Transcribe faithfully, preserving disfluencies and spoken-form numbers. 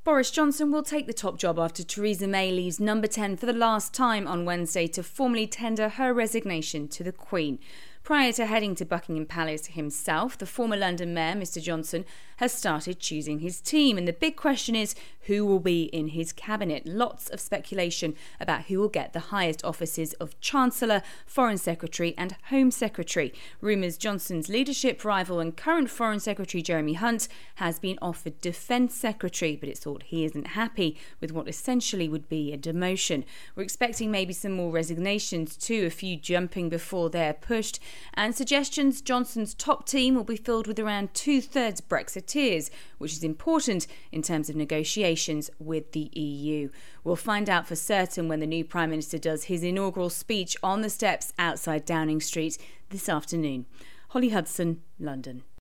Boris Johnson will take the top job after Theresa May leaves number ten for the last time on Wednesday to formally tender her resignation to the Queen. Prior to heading to Buckingham Palace himself, the former London mayor, Mr Johnson, has started choosing his team. And the big question is, who will be in his cabinet? Lots of speculation about who will get the highest offices of Chancellor, Foreign Secretary and Home Secretary. Rumours Johnson's leadership rival and current Foreign Secretary Jeremy Hunt has been offered Defence Secretary, but it's thought he isn't happy with what essentially would be a demotion. We're expecting maybe some more resignations too, a few jumping before they're pushed. And suggestions Johnson's top team will be filled with around two-thirds Brexiteers, which is important in terms of negotiations with the E U. We'll find out for certain when the new Prime Minister does his inaugural speech on the steps outside Downing Street this afternoon. Holly Hudson, London.